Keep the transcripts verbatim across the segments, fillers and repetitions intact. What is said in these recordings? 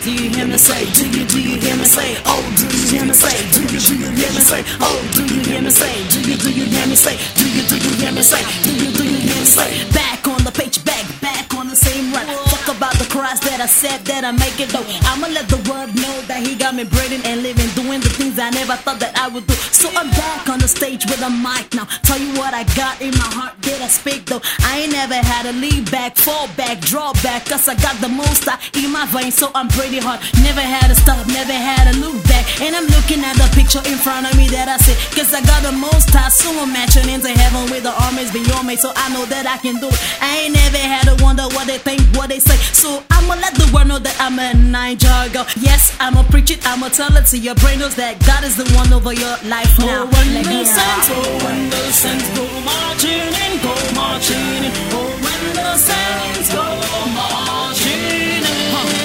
Do you hear me say? Do you, do you hear me say? Oh, do you hear me say? Do you, do you hear me say? Oh, do you hear me say? Do you, do you hear me say? Do you, do you hear me say? Do you, do you hear me say? Back on the page, back, back on the same run. Talk about the cross that I said that I make it though. I'ma let the world know that he got me breathing and living, doing the things I never thought that I would do. So I'm back on the stage with a mic now. Tell you what I got in my heart, did I speak though? I ain't never had a lead back, fall back, draw back, cause I got the most I in my veins, so I'm pretty hard. Never had to stop, never had to look back. And I'm looking at the picture in front of me that I see, cause I got the most I, so I'm matching into heaven with the armies beyond me, so I know that I can do it. I ain't never had to wonder what they think, what they say, so I'ma let the world know that I'm a Niger girl. Yes, I'ma preach it, I'ma tell it to your brain knows that God is the one over your life now. Oh, when the saints, oh, when the saints go marching in, go marching in. Oh, when the saints go marching in.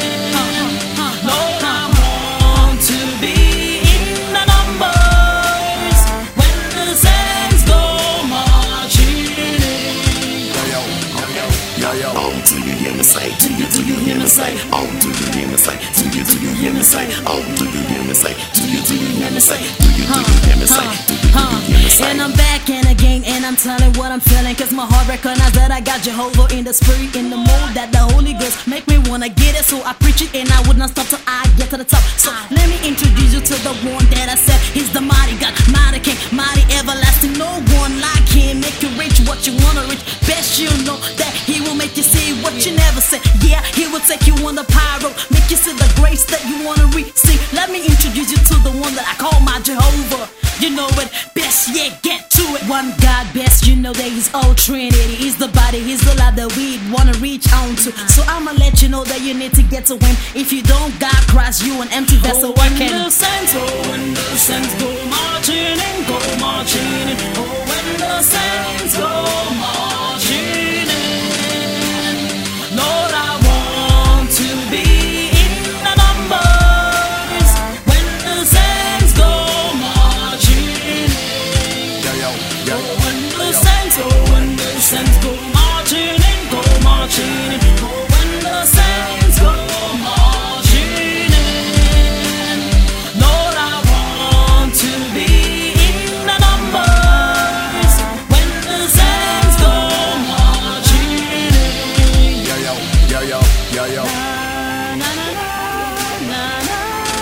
Lord, I want to be in the numbers when the saints go marching in. Yo, yo, yo, yo, yo. Oh, do you hear me say? Do you, do you hear me say? Oh, do you hear me say? Do you, do you hear me say? Oh, do you hear me say? Do you, do you hear me say? Do you, do you hear me say? Do you, do you hear me say? And I'm back in again, and I'm telling what I'm feeling, cause my heart recognize that I got Jehovah in the spirit, in the mood that the Holy Ghost make me wanna get it, so I preach it and I would not stop till I get to the top. So let me introduce you to the one that I said, he's the mighty God, mighty King, mighty everlasting, no one like him. Make you reach what you wanna reach, best you know that he will make you see what you never said. Yeah, he will take you on the pyro, make you see the grace that you wanna reach. See, let me introduce you to the one that I call my Jehovah. You know it best, yeah, get to it. One God best, you know that he's all Trinity. He's the body, he's the life that we wanna reach on to. So I'ma let you know that you need to get to him. If you don't, God Christ, you an empty vessel. Oh, when the saints, oh, when the saints go marching in, go marching in. Oh, when the saints go marching in. Lord, I want to be in the numbers when the saints go marching in. Yo, yo, yo. Oh, when the saints, oh, when the saints go marching in, go marching in. Oh, when the saints go marching in. Lord, I want to be in the numbers when the saints go marching in. Yo, yo, yo, yo, yo, yo. Na, na, na, na, na,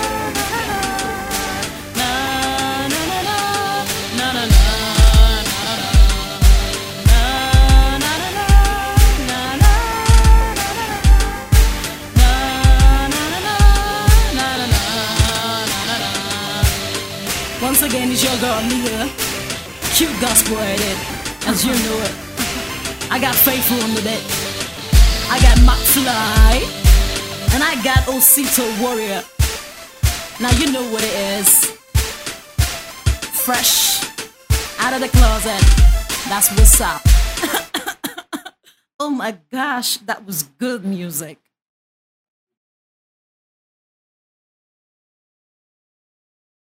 na, na, na, na, na, na, Once again, it's your girl, Nia. Cute gospel edit, as you know it. I got Faithful on the bed. I got McFly. And I got Osito Warrior. Now you know what it is. Fresh out of the closet. That's what's up. Oh my gosh, that was good music.